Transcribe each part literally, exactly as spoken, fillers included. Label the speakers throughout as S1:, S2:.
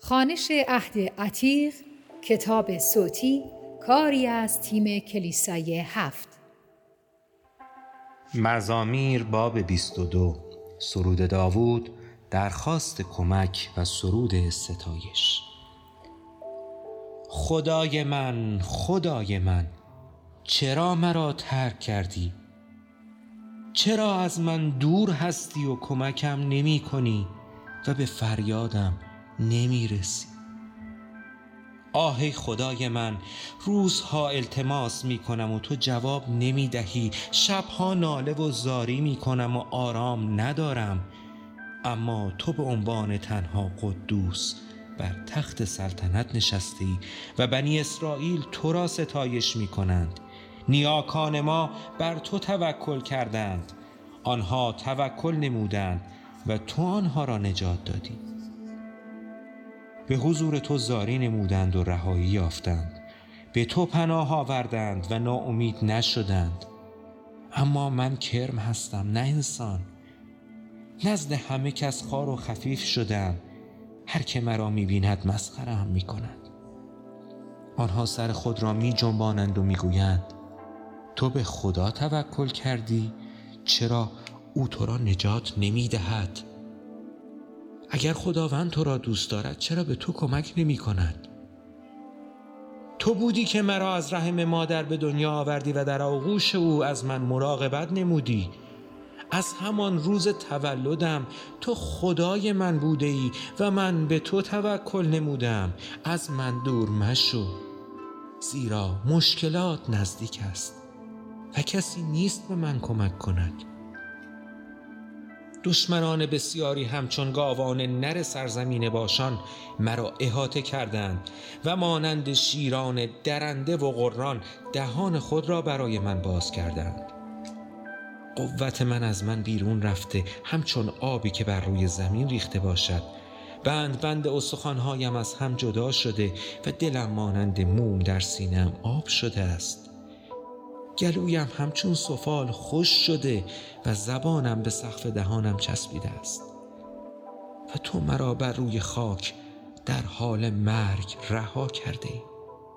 S1: خوانش عهد عتیق، کتاب صوتی، کاری از تیم کلیسای هفت.
S2: مزامیر باب بیست و دو. سرود داوود، درخواست کمک و سرود ستایش. خدای من، خدای من، چرا مرا ترک کردی؟ چرا از من دور هستی و کمکم نمی کنی و به فریادم نمی رسی؟ آه ای خدای من، روزها التماس می کنم و تو جواب نمی دهی، شبها ناله و زاری می کنم و آرام ندارم، اما تو به عنوان تنها قدوس بر تخت سلطنت نشستی و بنی اسرائیل تو را ستایش می کنند. نیاکان ما بر تو توکل کردند، آنها توکل نمودند و تو آنها را نجات دادی. به حضور تو زاری نمودند و رهایی یافتند، به تو پناه آوردند و ناامید نشدند. اما من کرم هستم نه انسان، نزد همه کس خوار و خفیف شدم، هر که مرا می‌بیند مسخره‌ام می‌کند. آنها سر خود را می‌جنبانند و می‌گویند تو به خدا توکل کردی؟ چرا او تو را نجات نمی‌دهد؟ اگر خداوند تو را دوست دارد چرا به تو کمک نمی کند؟ تو بودی که مرا از رحم مادر به دنیا آوردی و در آغوش او از من مراقبت نمودی. از همان روز تولدم تو خدای من بوده ای و من به تو توکل نمودم. از من دور مشو، زیرا مشکلات نزدیک است و کسی نیست به من کمک کند. دشمنان بسیاری همچون گاوان نر سرزمین باشان مرا احاطه کردند و مانند شیران درنده و غران دهان خود را برای من باز کردند. قوت من از من بیرون رفته، همچون آبی که بر روی زمین ریخته باشد. بند بند استخوان‌هایم از هم جدا شده و دلم مانند موم در سینه‌ام آب شده است. گلویم همچون سفال خوش شده و زبانم به سقف دهانم چسبیده است. و تو مرا بر روی خاک در حال مرگ رها کرده ای.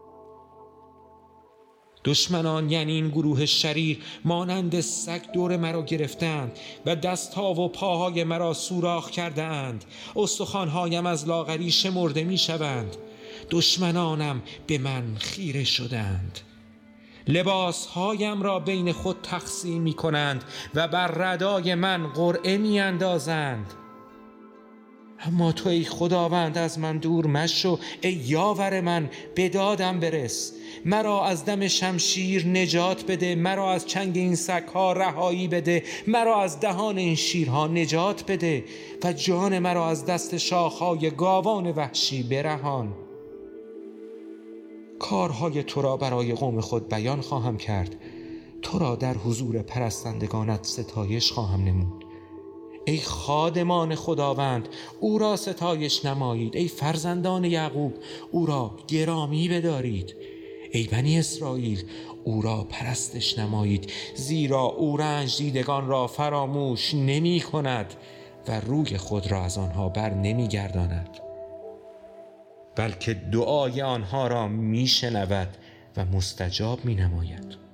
S2: دشمنان یعنی این گروه شریر مانند سگ دور مرا گرفتند و دستها و پاهای مرا سوراخ کرده اند. استخوان‌هایم از لاغری شمرده می شوند. دشمنانم به من خیره شدند. لباسهایم را بین خود تقسیم می کنند و بر ردای من قرعه می اندازند. اما تو ای خداوند از من دور مشو، ای یاور من به دادم برس. مرا از دم شمشیر نجات بده، مرا از چنگ این سگ‌ها رهایی بده، مرا از دهان این شیرها نجات بده و جان مرا از دست شاخهای گاوان وحشی برهان. کارهای تو را برای قوم خود بیان خواهم کرد، تو را در حضور پرستندگانت ستایش خواهم نمود. ای خادمان خداوند، او را ستایش نمایید. ای فرزندان یعقوب، او را گرامی بدارید. ای بنی اسرائیل، او را پرستش نمایید، زیرا او رنج دیدگان را فراموش نمی کند و روی خود را از آنها بر نمی گرداند، بلکه دعای آنها را می شنود و مستجاب می نماید.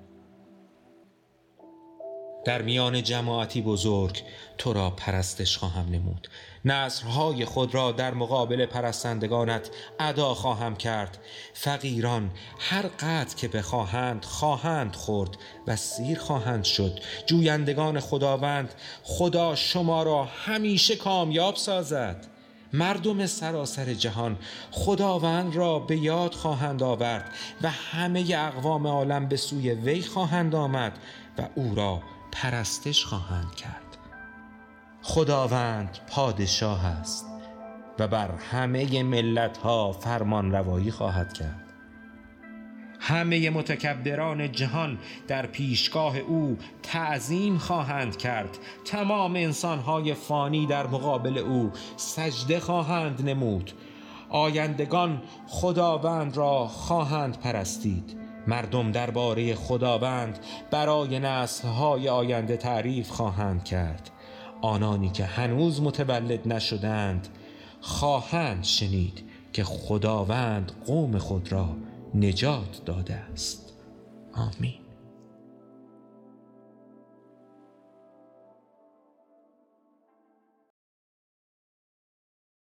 S2: در میان جماعتی بزرگ تو را پرستش خواهم نمود، نذرهای خود را در مقابل پرستندگانت ادا خواهم کرد. فقیران هر قدر که بخواهند خواهند خورد و سیر خواهند شد. جویندگان خداوند، خدا شما را همیشه کامیاب سازد. مردم سراسر جهان خداوند را به یاد خواهند آورد و همه اقوام عالم به سوی وی خواهند آمد و او را پرستش خواهند کرد. خداوند پادشاه است و بر همه ملت ها فرمان روایی خواهد کرد. همه متکبران جهان در پیشگاه او تعظیم خواهند کرد. تمام انسانهای فانی در مقابل او سجده خواهند نمود. آیندگان خداوند را خواهند پرستید. مردم درباره خداوند برای نسل‌های آینده تعریف خواهند کرد. آنانی که هنوز متولد نشدند خواهند شنید که خداوند قوم خود را نجات داده است. آمین.